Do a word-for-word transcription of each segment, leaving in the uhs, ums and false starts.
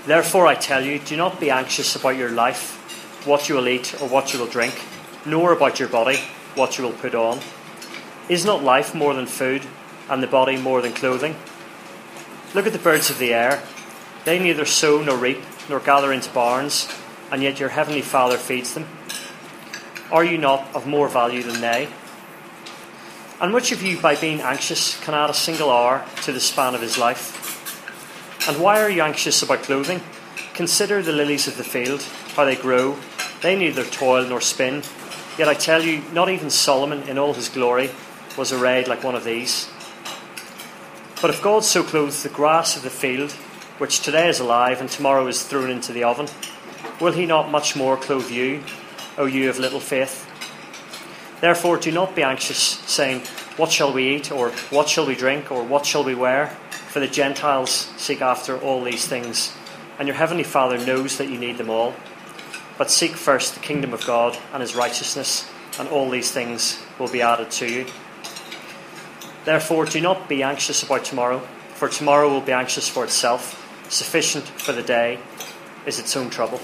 Therefore I tell you, do not be anxious about your life, what you will eat or what you will drink, nor about your body, what you will put on. Is not life more than food, and the body more than clothing? Look at the birds of the air. They neither sow nor reap, nor gather into barns, and yet your heavenly Father feeds them. Are you not of more value than they? And which of you, by being anxious, can add a single hour to the span of his life? And why are you anxious about clothing? Consider the lilies of the field, how they grow. They neither toil nor spin. Yet I tell you, not even Solomon in all his glory was arrayed like one of these. But if God so clothes the grass of the field, which today is alive and tomorrow is thrown into the oven, will he not much more clothe you, O you of little faith? Therefore do not be anxious, saying, what shall we eat, or what shall we drink, or what shall we wear? For the Gentiles seek after all these things, and your heavenly Father knows that you need them all. But seek first the kingdom of God and his righteousness, and all these things will be added to you. Therefore do not be anxious about tomorrow, for tomorrow will be anxious for itself. Sufficient for the day is its own trouble.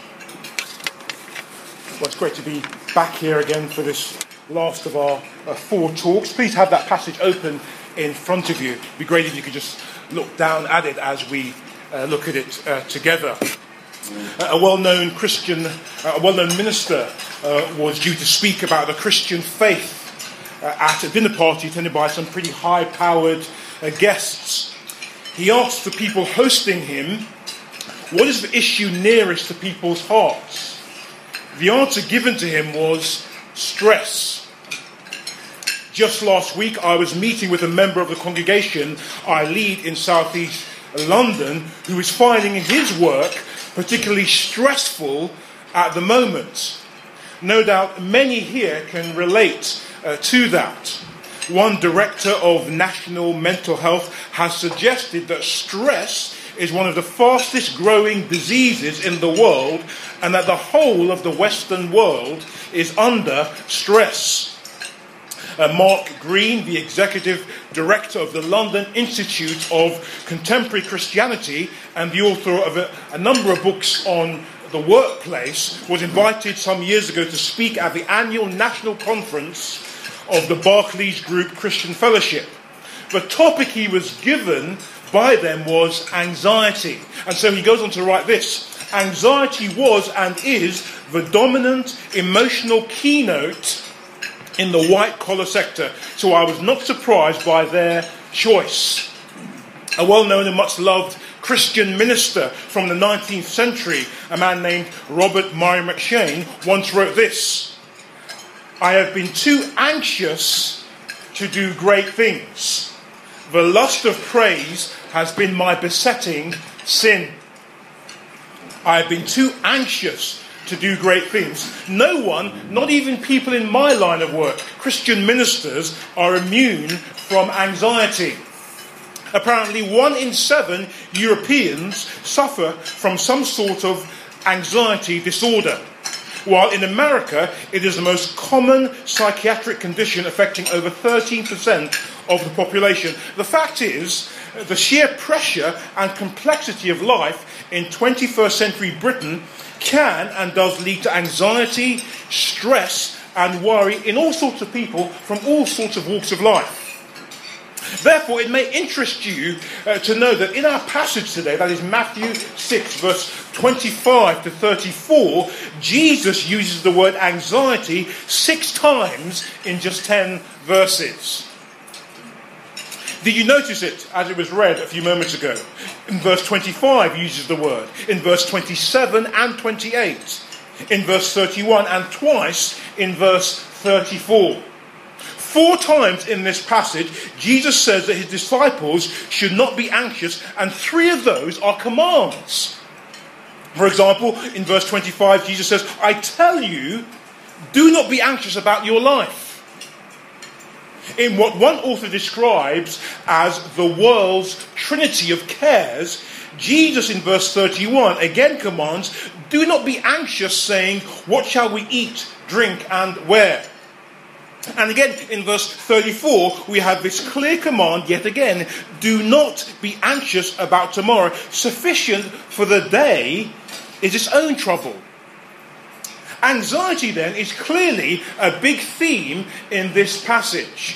Well, it's great to be back here again for this last of our uh, four talks. Please have that passage open in front of you. It'd be great if you could just look down at it as we uh, look at it uh, together. Uh, a well-known Christian, uh, a well-known minister uh, was due to speak about the Christian faith uh, at a dinner party attended by some pretty high-powered uh, guests. He asked the people hosting him, what is the issue nearest to people's hearts? The answer given to him was stress. Just last week, I was meeting with a member of the congregation I lead in southeast London who is finding his work particularly stressful at the moment. No doubt many here can relate uh, to that. One director of national mental health has suggested that stress is one of the fastest growing diseases in the world, and that the whole of the Western world is under stress. Uh, Mark Green, the executive director of the London Institute of Contemporary Christianity and the author of a, a number of books on the workplace, was invited some years ago to speak at the annual national conference of the Barclays Group Christian Fellowship. The topic he was given by them was anxiety. And so he goes on to write this: anxiety was and is the dominant emotional keynote in the white-collar sector, so I was not surprised by their choice. A well-known and much-loved Christian minister from the nineteenth century, a man named Robert Murray McCheyne, once wrote this: I have been too anxious to do great things. The lust of praise has been my besetting sin. I have been too anxious to do great things. No one, not even people in my line of work, Christian ministers, are immune from anxiety. Apparently one in seven Europeans suffer from some sort of anxiety disorder, while in America it is the most common psychiatric condition affecting over thirteen percent of the population. The fact is, the sheer pressure and complexity of life in twenty-first century Britain can and does lead to anxiety, stress and worry in all sorts of people from all sorts of walks of life. Therefore, it may interest you uh, to know that in our passage today, that is Matthew six, verse twenty-five to thirty-four, Jesus uses the word anxiety six times in just ten verses. Did you notice it as it was read a few moments ago? In verse twenty-five uses the word. In verse twenty-seven and twenty-eight. In verse thirty-one and twice in verse thirty-four. Four times in this passage, Jesus says that his disciples should not be anxious, and three of those are commands. For example, in verse twenty-five, Jesus says, I tell you, do not be anxious about your life. In what one author describes as the world's trinity of cares, Jesus in verse thirty-one again commands, do not be anxious, saying, what shall we eat, drink and wear? And again, in verse thirty-four, we have this clear command yet again. Do not be anxious about tomorrow. Sufficient for the day is its own trouble. Anxiety, then, is clearly a big theme in this passage.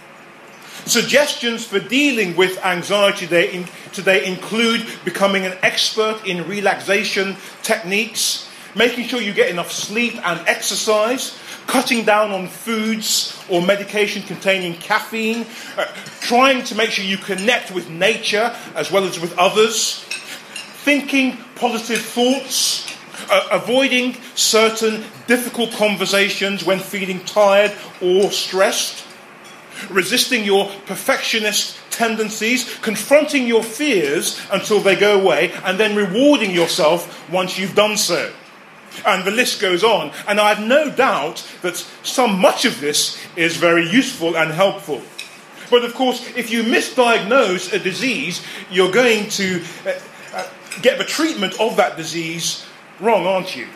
Suggestions for dealing with anxiety today, in, today include becoming an expert in relaxation techniques, making sure you get enough sleep and exercise, cutting down on foods or medication containing caffeine, uh, trying to make sure you connect with nature as well as with others, thinking positive thoughts, uh, avoiding certain difficult conversations when feeling tired or stressed, resisting your perfectionist tendencies, confronting your fears until they go away, and then rewarding yourself once you've done so. And the list goes on. And I have no doubt that some much of this is very useful and helpful. But of course, if you misdiagnose a disease, you're going to uh, uh, get the treatment of that disease wrong, aren't you?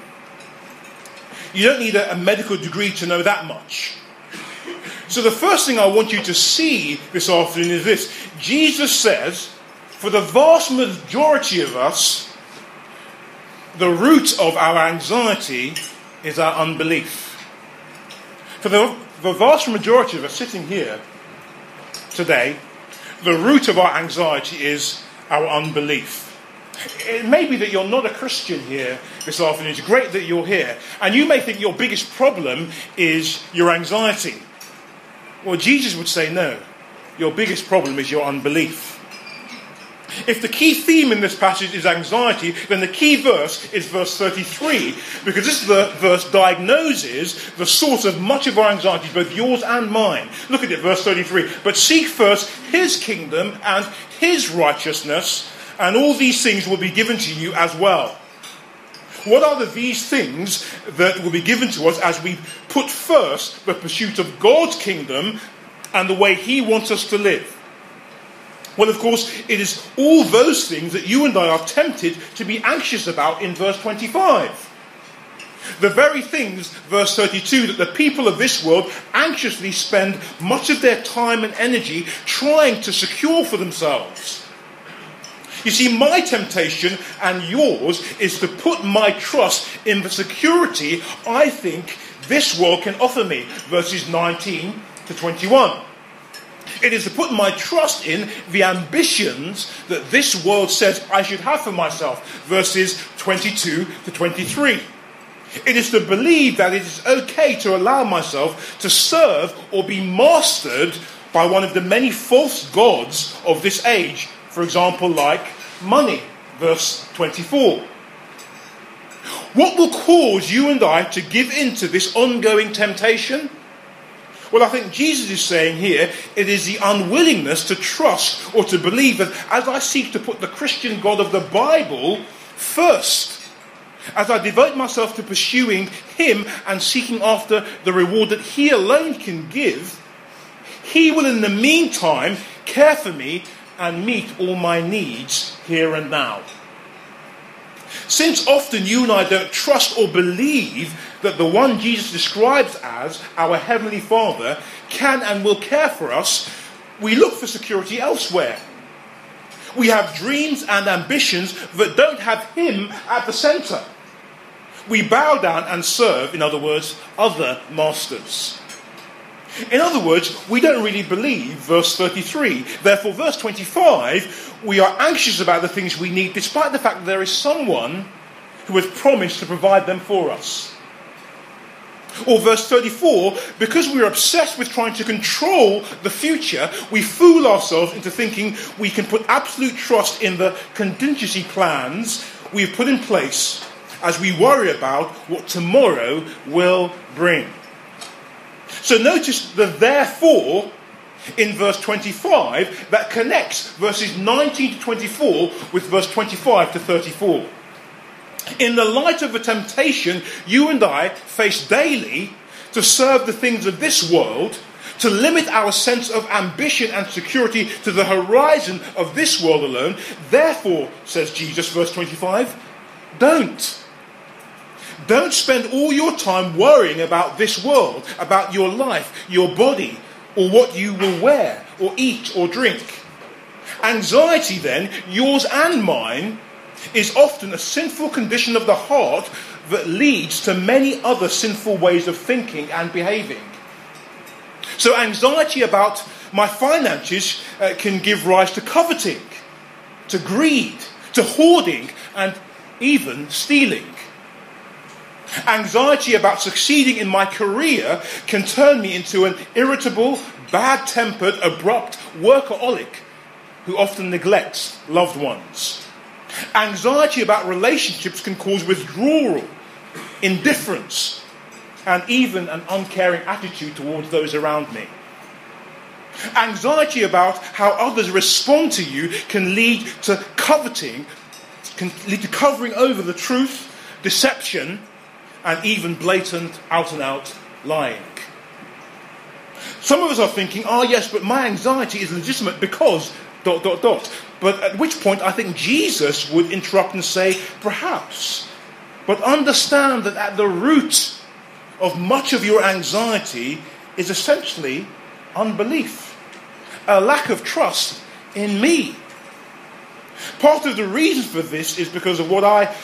You don't need a, a medical degree to know that much. So the first thing I want you to see this afternoon is this. Jesus says, for the vast majority of us, the root of our anxiety is our unbelief. For the, the vast majority of us sitting here today, the root of our anxiety is our unbelief. It may be that you're not a Christian here this afternoon. It's great that you're here. And you may think your biggest problem is your anxiety. Well, Jesus would say no. Your biggest problem is your unbelief. If the key theme in this passage is anxiety, then the key verse is verse thirty-three, because this verse diagnoses the source of much of our anxiety, both yours and mine. Look at it, verse thirty-three. But seek first his kingdom and his righteousness, and all these things will be given to you as well. What are the these things that will be given to us as we put first the pursuit of God's kingdom and the way he wants us to live? Well, of course, it is all those things that you and I are tempted to be anxious about in verse twenty-five. The very things, verse thirty-two, that the people of this world anxiously spend much of their time and energy trying to secure for themselves. You see, my temptation and yours is to put my trust in the security I think this world can offer me, verses nineteen to twenty-one. It is to put my trust in the ambitions that this world says I should have for myself, verses twenty-two to twenty-three. It is to believe that it is okay to allow myself to serve or be mastered by one of the many false gods of this age. For example, like money, verse twenty-four. What will cause you and I to give in to this ongoing temptation? Well, I think Jesus is saying here, it is the unwillingness to trust or to believe that as I seek to put the Christian God of the Bible first, as I devote myself to pursuing him and seeking after the reward that he alone can give, he will in the meantime care for me and meet all my needs here and now. Since often you and I don't trust or believe that the one Jesus describes as our Heavenly Father can and will care for us, we look for security elsewhere. We have dreams and ambitions that don't have him at the centre. We bow down and serve, in other words, other masters. In other words, we don't really believe verse thirty-three. Therefore, verse twenty-five, we are anxious about the things we need, despite the fact that there is someone who has promised to provide them for us. Or verse thirty-four, because we are obsessed with trying to control the future, we fool ourselves into thinking we can put absolute trust in the contingency plans we've put in place as we worry about what tomorrow will bring. So notice the therefore in verse twenty-five that connects verses nineteen to twenty-four with verse twenty-five to thirty-four. In the light of the temptation you and I face daily to serve the things of this world, to limit our sense of ambition and security to the horizon of this world alone, therefore, says Jesus, verse twenty-five, don't. Don't spend all your time worrying about this world, about your life, your body, or what you will wear, or eat, or drink. Anxiety, then, yours and mine, is often a sinful condition of the heart that leads to many other sinful ways of thinking and behaving. So anxiety about my finances uh, can give rise to coveting, to greed, to hoarding, and even stealing. Anxiety about succeeding in my career can turn me into an irritable, bad-tempered, abrupt workaholic who often neglects loved ones. Anxiety about relationships can cause withdrawal, indifference, and even an uncaring attitude towards those around me. Anxiety about how others respond to you can lead to coveting, can lead to covering over the truth, deception, and even blatant, out-and-out lying. Some of us are thinking, oh yes, but my anxiety is legitimate because... dot, dot, dot. But at which point I think Jesus would interrupt and say, perhaps. But understand that at the root of much of your anxiety is essentially unbelief. A lack of trust in me. Part of the reason for this is because of what I...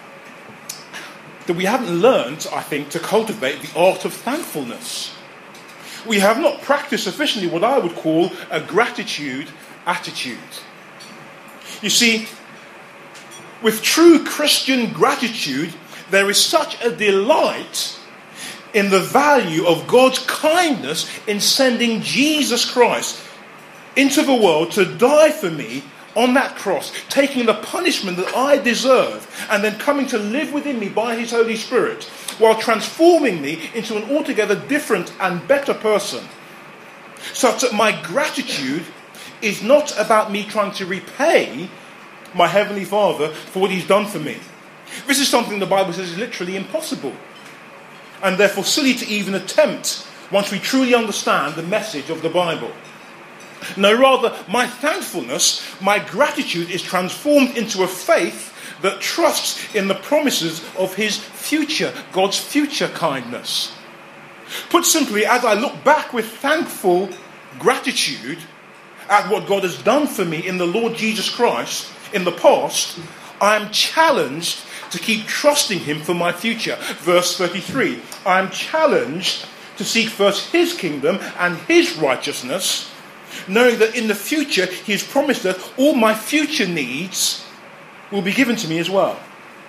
that we haven't learned, I think, to cultivate the art of thankfulness. We have not practiced sufficiently what I would call a gratitude attitude. You see, with true Christian gratitude, there is such a delight in the value of God's kindness in sending Jesus Christ into the world to die for me on that cross, taking the punishment that I deserve, and then coming to live within me by his Holy Spirit, while transforming me into an altogether different and better person, such that my gratitude is not about me trying to repay my Heavenly Father for what he's done for me. This is something the Bible says is literally impossible, and therefore silly to even attempt once we truly understand the message of the Bible. No, rather, my thankfulness, my gratitude is transformed into a faith that trusts in the promises of his future, God's future kindness. Put simply, as I look back with thankful gratitude at what God has done for me in the Lord Jesus Christ in the past, I am challenged to keep trusting him for my future. Verse thirty-three, I am challenged to seek first his kingdom and his righteousness, knowing that in the future he has promised that all my future needs will be given to me as well.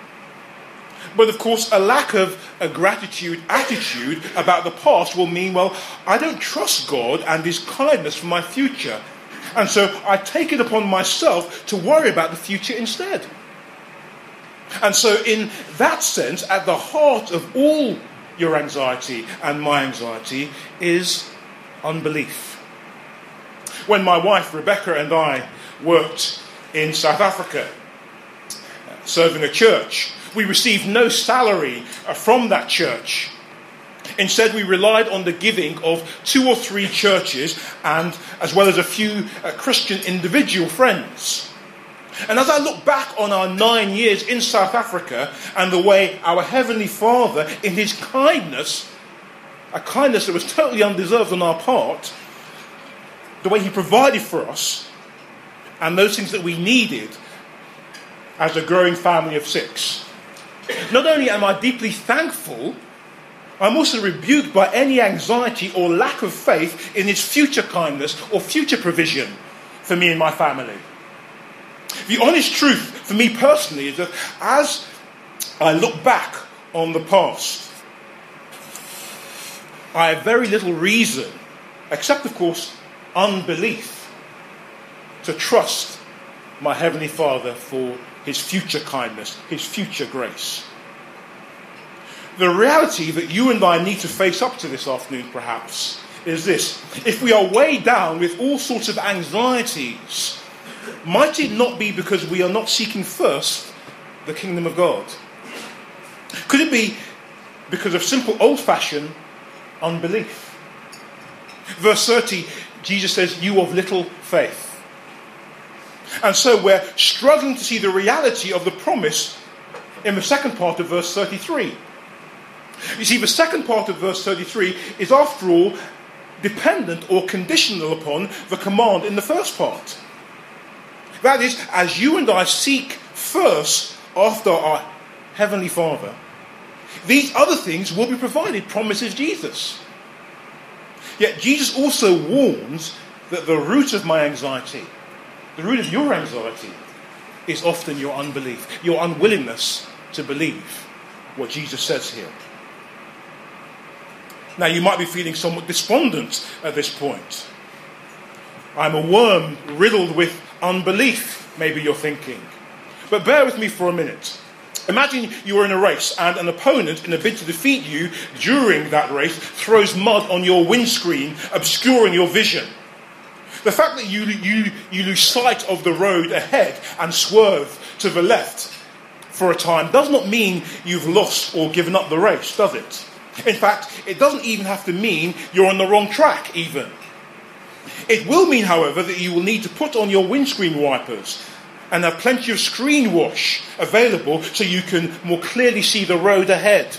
But of course, a lack of a gratitude attitude about the past will mean, well, I don't trust God and his kindness for my future. And so I take it upon myself to worry about the future instead. And so in that sense, at the heart of all your anxiety and my anxiety is unbelief. When my wife Rebecca and I worked in South Africa, serving a church, we received no salary from that church. Instead, we relied on the giving of two or three churches, and as well as a few uh, Christian individual friends. And as I look back on our nine years in South Africa and the way our Heavenly Father, in his kindness, a kindness that was totally undeserved on our part, the way he provided for us and those things that we needed as a growing family of six. Not only am I deeply thankful, I'm also rebuked by any anxiety or lack of faith in his future kindness or future provision for me and my family. The honest truth for me personally is that as I look back on the past, I have very little reason, except of course unbelief, to trust my Heavenly Father for his future kindness, his future grace. The reality that you and I need to face up to this afternoon, perhaps, is this. If we are weighed down with all sorts of anxieties, might it not be because we are not seeking first the kingdom of God? Could it be because of simple old-fashioned unbelief? Verse thirty, Jesus says, you of little faith. And so we're struggling to see the reality of the promise in the second part of verse thirty-three. You see, the second part of verse thirty-three is, after all, dependent or conditional upon the command in the first part. That is, as you and I seek first after our Heavenly Father, these other things will be provided, promises Jesus. Yet Jesus also warns that the root of my anxiety, the root of your anxiety, is often your unbelief, your unwillingness to believe what Jesus says here. Now, you might be feeling somewhat despondent at this point. I'm a worm riddled with unbelief, maybe you're thinking. But bear with me for a minute. Imagine you are in a race and an opponent, in a bid to defeat you during that race, throws mud on your windscreen, obscuring your vision. The fact that you, you, you lose sight of the road ahead and swerve to the left for a time does not mean you've lost or given up the race, does it? In fact, it doesn't even have to mean you're on the wrong track, even. It will mean, however, that you will need to put on your windscreen wipers and have plenty of screen wash available so you can more clearly see the road ahead.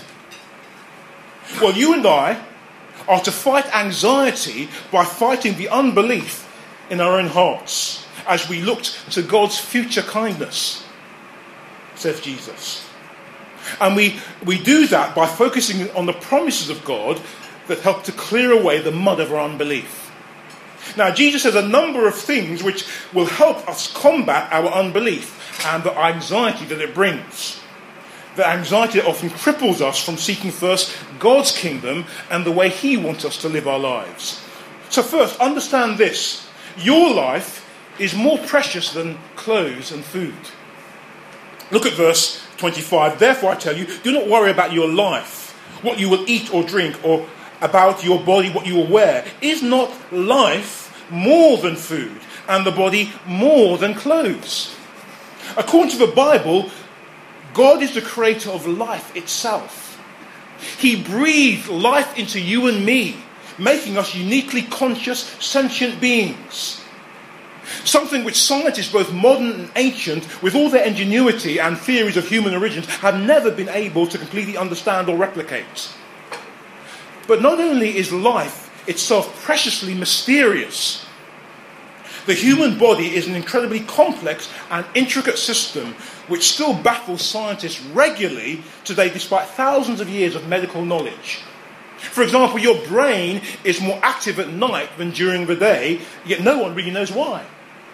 Well, you and I are to fight anxiety by fighting the unbelief in our own hearts as we look to God's future kindness, says Jesus. And we, we do that by focusing on the promises of God that help to clear away the mud of our unbelief. Now, Jesus says a number of things which will help us combat our unbelief and the anxiety that it brings. The anxiety that often cripples us from seeking first God's kingdom and the way He wants us to live our lives. So first, understand this. Your life is more precious than clothes and food. Look at verse twenty-five. Therefore, I tell you, do not worry about your life, what you will eat or drink, or about your body, what you will wear. Is not life more than food, and the body more than clothes? According to the Bible, God is the creator of life itself. He breathed life into you and me, making us uniquely conscious, sentient beings. Something which scientists, both modern and ancient, with all their ingenuity and theories of human origins, have never been able to completely understand or replicate. But not only is life itself preciously mysterious, the human body is an incredibly complex and intricate system which still baffles scientists regularly today despite thousands of years of medical knowledge. For example, your brain is more active at night than during the day, yet no one really knows why.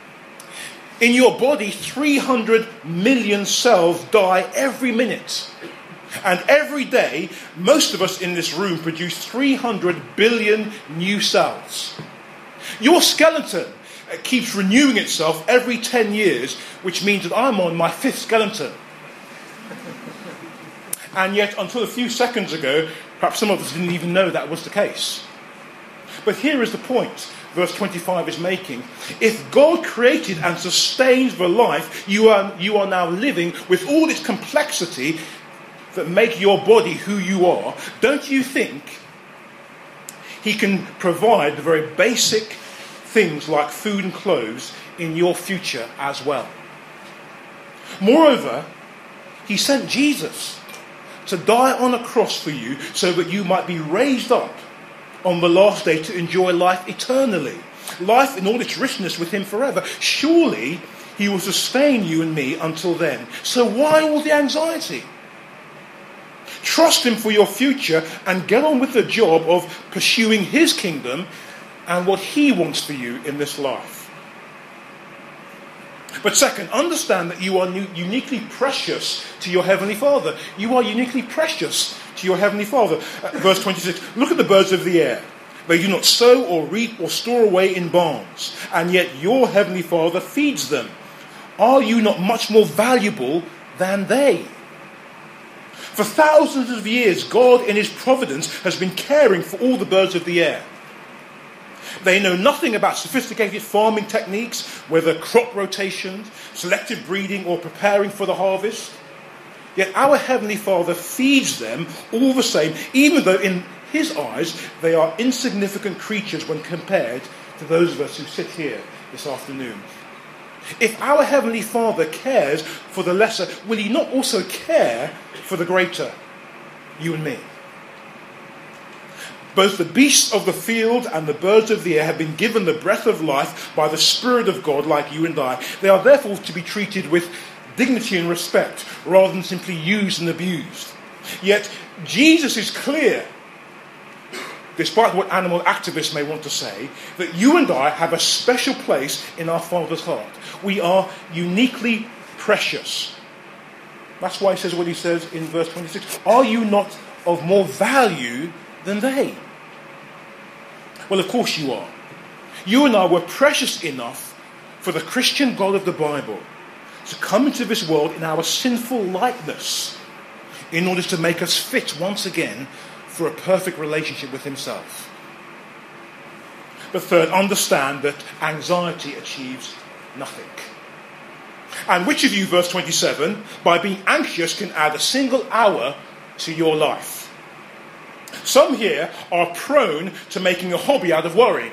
In your body, three hundred million cells die every minute. And every day, most of us in this room produce three hundred billion new cells. Your skeleton keeps renewing itself every ten years, which means that I'm on my fifth skeleton. And yet, until a few seconds ago, perhaps some of us didn't even know that was the case. But here is the point verse twenty-five is making. If God created and sustains the life you are, you are now living with all its complexity that make your body who you are, don't you think He can provide the very basic things like food and clothes in your future as well? Moreover, He sent Jesus to die on a cross for you so that you might be raised up on the last day to enjoy life eternally. Life in all its richness with Him forever. Surely He will sustain you and me until then. So why all the anxiety? Trust Him for your future and get on with the job of pursuing His kingdom and what He wants for you in this life. But second, understand that you are uniquely precious to your Heavenly Father. You are uniquely precious to your Heavenly Father. Uh, verse twenty-six, look at the birds of the air. They do not sow or reap or store away in barns, and yet your Heavenly Father feeds them. Are you not much more valuable than they? For thousands of years, God in His providence has been caring for all the birds of the air. They know nothing about sophisticated farming techniques, whether crop rotations, selective breeding, or preparing for the harvest. Yet our Heavenly Father feeds them all the same, even though in His eyes they are insignificant creatures when compared to those of us who sit here this afternoon. If our Heavenly Father cares for the lesser, will He not also care for the greater, you and me? Both the beasts of the field and the birds of the air have been given the breath of life by the Spirit of God, like you and I. They are therefore to be treated with dignity and respect, rather than simply used and abused. Yet Jesus is clear, despite what animal activists may want to say, that you and I have a special place in our Father's heart. We are uniquely precious. That's why he says what he says in verse twenty-six. Are you not of more value than they? Well, of course you are. You and I were precious enough for the Christian God of the Bible to come into this world in our sinful likeness in order to make us fit once again for a perfect relationship with himself. But third, understand that anxiety achieves nothing. And which of you, verse twenty-seven, by being anxious can add a single hour to your life? Some here are prone to making a hobby out of worrying.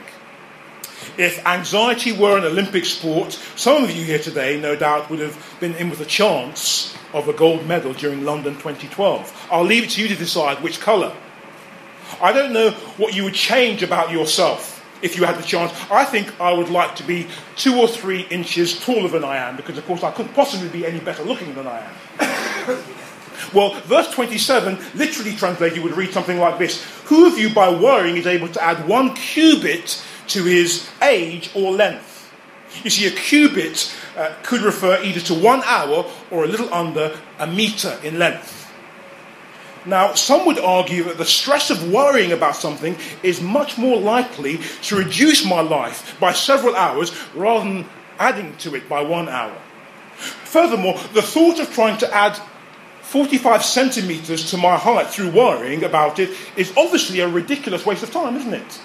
If anxiety were an Olympic sport, some of you here today no doubt would have been in with a chance of a gold medal during London twenty twelve. I'll leave it to you to decide which colour. I don't know what you would change about yourself if you had the chance. I think I would like to be two or three inches taller than I am, because of course I couldn't possibly be any better looking than I am. Well, verse twenty-seven, literally translated, would read something like this. Who of you by worrying is able to add one cubit to his age or length? You see, a cubit uh, could refer either to one hour or a little under a metre in length. Now, some would argue that the stress of worrying about something is much more likely to reduce my life by several hours rather than adding to it by one hour. Furthermore, the thought of trying to add forty-five centimetres to my height through worrying about it is obviously a ridiculous waste of time, isn't it?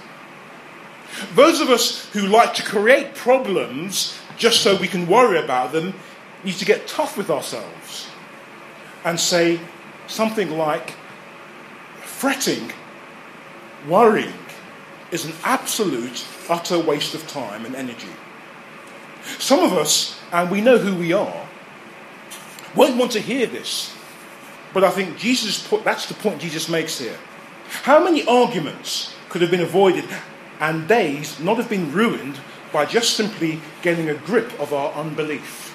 Those of us who like to create problems just so we can worry about them need to get tough with ourselves and say something like, fretting, worrying is an absolute, utter waste of time and energy. Some of us, and we know who we are, won't want to hear this. But I think Jesus put, that's the point Jesus makes here. How many arguments could have been avoided and days not have been ruined by just simply getting a grip of our unbelief?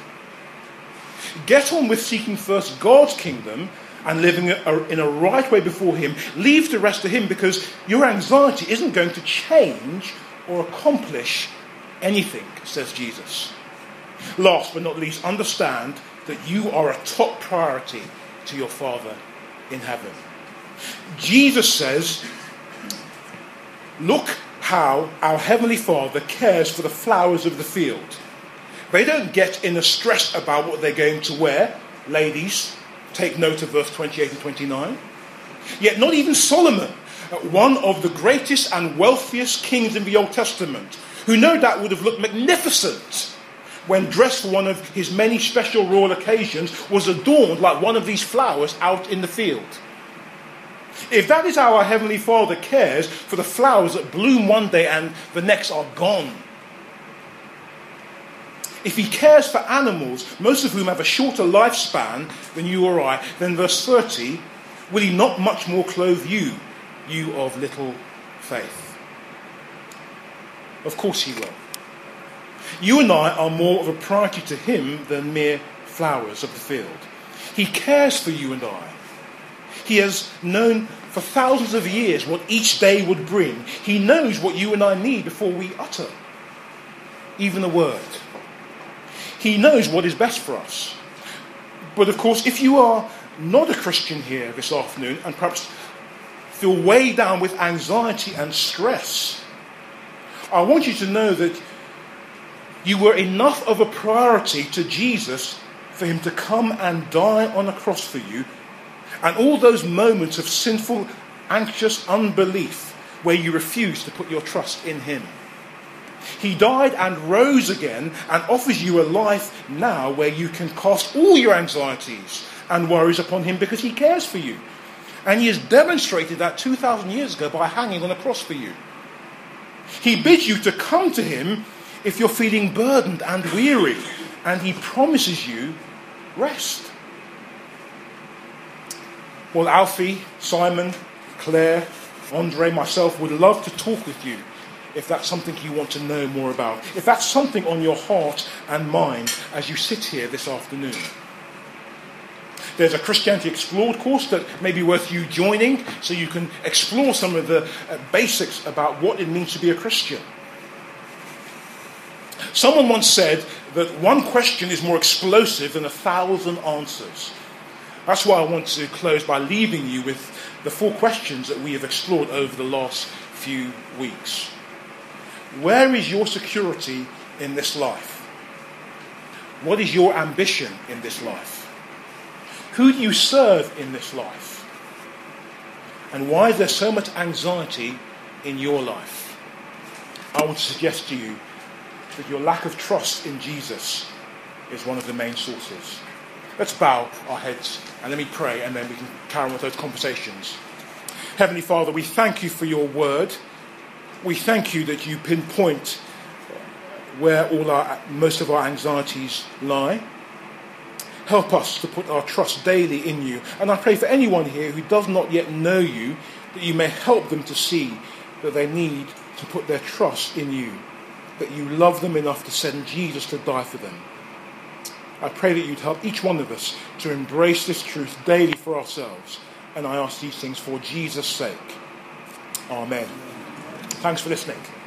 Get on with seeking first God's kingdom and living in a right way before him. Leave the rest to him, because your anxiety isn't going to change or accomplish anything, says Jesus. Last but not least, understand that you are a top priority to your Father in heaven. Jesus says, look how our Heavenly Father cares for the flowers of the field. They don't get in a stress about what they're going to wear. Ladies, take note of verse twenty-eight and twenty-nine. Yet not even Solomon, one of the greatest and wealthiest kings in the Old Testament, who no doubt would have looked magnificent when dressed for one of his many special royal occasions, was adorned like one of these flowers out in the field. If that is how our Heavenly Father cares for the flowers that bloom one day and the next are gone, if he cares for animals, most of whom have a shorter lifespan than you or I, then verse thirty, will he not much more clothe you, you of little faith? Of course he will. You and I are more of a priority to him than mere flowers of the field. He cares for you and I. He has known for thousands of years what each day would bring. He knows what you and I need before we utter even a word. He knows what is best for us. But of course, if you are not a Christian here this afternoon and perhaps feel weighed down with anxiety and stress, I want you to know that you were enough of a priority to Jesus for him to come and die on a cross for you. And all those moments of sinful, anxious unbelief where you refuse to put your trust in him. He died and rose again and offers you a life now where you can cast all your anxieties and worries upon him because he cares for you. And he has demonstrated that two thousand years ago by hanging on a cross for you. He bids you to come to him if you're feeling burdened and weary, and he promises you rest. Well, Alfie, Simon, Claire, Andre, myself, would love to talk with you if that's something you want to know more about, if that's something on your heart and mind as you sit here this afternoon. There's a Christianity Explored course that may be worth you joining so you can explore some of the uh, basics about what it means to be a Christian. Someone once said that one question is more explosive than a thousand answers. That's why I want to close by leaving you with the four questions that we have explored over the last few weeks. Where is your security in this life? What is your ambition in this life? Who do you serve in this life? And why is there so much anxiety in your life? I want to suggest to you that your lack of trust in Jesus is one of the main sources. Let's bow our heads and let me pray, and then we can carry on with those conversations. Heavenly Father, we thank you for your word. We thank you that you pinpoint where all our most of our anxieties lie. Help us to put our trust daily in you. And I pray for anyone here who does not yet know you, that you may help them to see that they need to put their trust in you, that you love them enough to send Jesus to die for them. I pray that you'd help each one of us to embrace this truth daily for ourselves. And I ask these things for Jesus' sake. Amen. Thanks for listening.